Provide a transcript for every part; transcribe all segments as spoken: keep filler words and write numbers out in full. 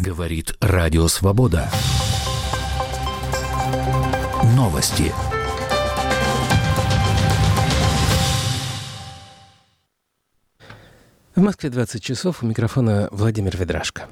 Говорит Радио Свобода. Новости. В Москве двадцать часов. У микрофона Владимир Ведрашко.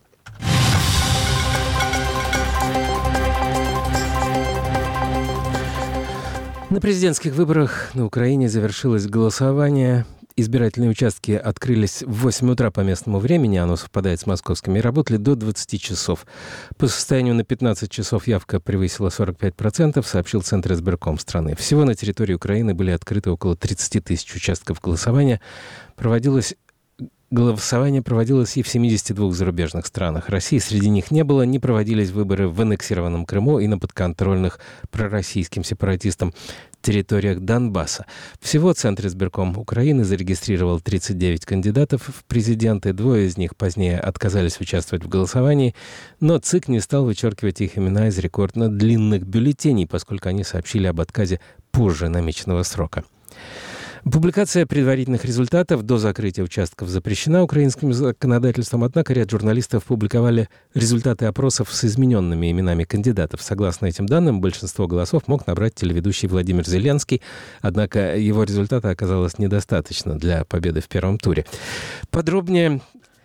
На президентских выборах на Украине завершилось голосование. Избирательные участки открылись в восемь утра по местному времени, оно совпадает с московскими, и работали до двадцати часов. По состоянию на пятнадцать часов явка превысила сорок пять процентов, сообщил Центр избирком страны. Всего на территории Украины были открыты около тридцати тысяч участков голосования. Проводилось Голосование проводилось и в семидесяти двух зарубежных странах. России среди них не было, не проводились выборы в аннексированном Крыму и на подконтрольных пророссийским сепаратистам территориях Донбасса. Всего Центр избирком Украины зарегистрировал тридцать девять кандидатов в президенты. Двое из них позднее отказались участвовать в голосовании, но ЦИК не стал вычеркивать их имена из рекордно длинных бюллетеней, поскольку они сообщили об отказе позже намеченного срока. Публикация предварительных результатов до закрытия участков запрещена украинским законодательством, однако ряд журналистов публиковали результаты опросов с измененными именами кандидатов. Согласно этим данным, большинство голосов мог набрать телеведущий Владимир Зеленский, однако его результата оказалось недостаточно для победы в первом туре. Подробнее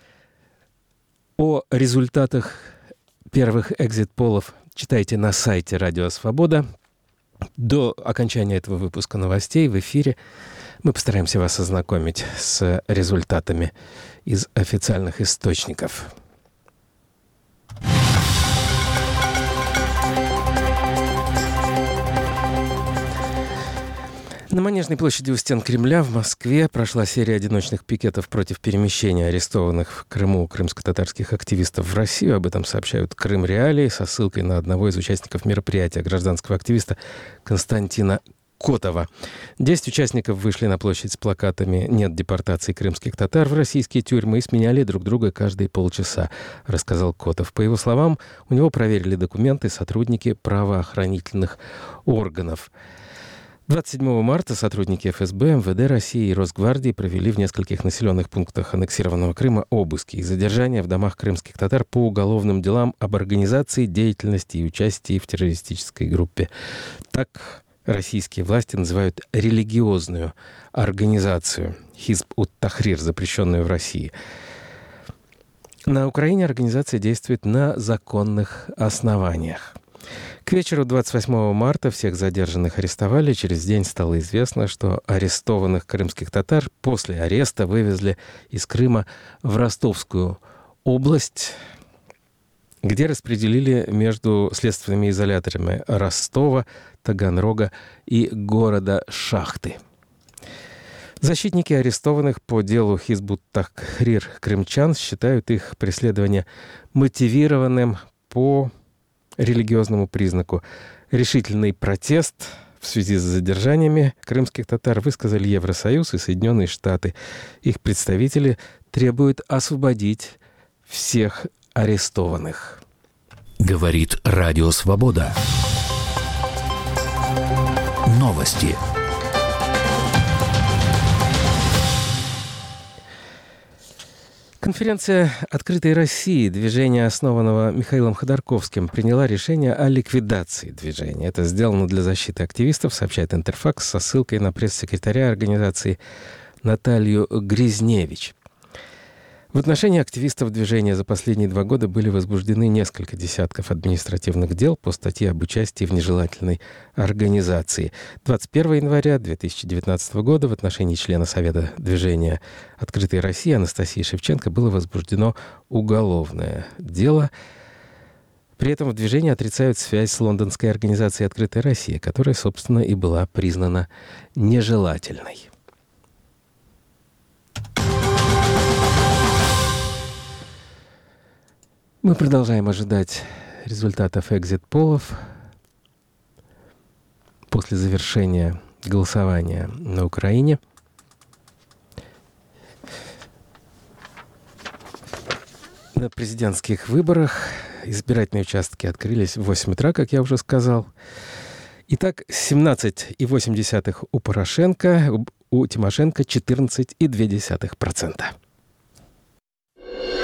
о результатах первых экзит-полов читайте на сайте Радио Свобода. До окончания этого выпуска новостей в эфире мы постараемся вас ознакомить с результатами из официальных источников. На Манежной площади у стен Кремля в Москве прошла серия одиночных пикетов против перемещения арестованных в Крыму крымско-татарских активистов в Россию. Об этом сообщают Крым Реалии со ссылкой на одного из участников мероприятия, гражданского активиста Константина Котова. Десять участников вышли на площадь с плакатами «Нет депортации крымских татар в российские тюрьмы» и сменяли друг друга каждые полчаса, рассказал Котов. По его словам, у него проверили документы сотрудники правоохранительных органов. двадцать седьмого марта сотрудники эф эс бэ, эм вэ дэ России и Росгвардии провели в нескольких населенных пунктах аннексированного Крыма обыски и задержания в домах крымских татар по уголовным делам об организации деятельности и участии в террористической группе. Так российские власти называют религиозную организацию Хизб ут-Тахрир, запрещенную в России. На Украине организация действует на законных основаниях. К вечеру двадцать восьмого марта всех задержанных арестовали. Через день стало известно, что арестованных крымских татар после ареста вывезли из Крыма в Ростовскую область, где распределили между следственными изоляторами Ростова, Таганрога и города Шахты. Защитники арестованных по делу Хизб ут-Тахрир крымчан считают их преследование мотивированным по религиозному признаку. Решительный протест в связи с задержаниями крымских татар высказали Евросоюз и Соединенные Штаты. Их представители требуют освободить всех арестованных. Говорит Радио Свобода. Новости. Конференция «Открытой России», движение, основанного Михаилом Ходорковским, приняла решение о ликвидации движения. Это сделано для защиты активистов, сообщает Интерфакс со ссылкой на пресс-секретаря организации Наталью Гризневич. В отношении активистов движения за последние два года были возбуждены несколько десятков административных дел по статье об участии в нежелательной организации. двадцать первого января две тысячи девятнадцатого года в отношении члена Совета движения «Открытой России» Анастасии Шевченко было возбуждено уголовное дело. При этом в движении отрицают связь с лондонской организацией «Открытая Россия», которая, собственно, и была признана нежелательной. Мы продолжаем ожидать результатов экзит-полов после завершения голосования на Украине. На президентских выборах избирательные участки открылись в восемь утра, как я уже сказал. Итак, семнадцать целых восемь десятых у Порошенко, у Тимошенко четырнадцать целых две десятых процента.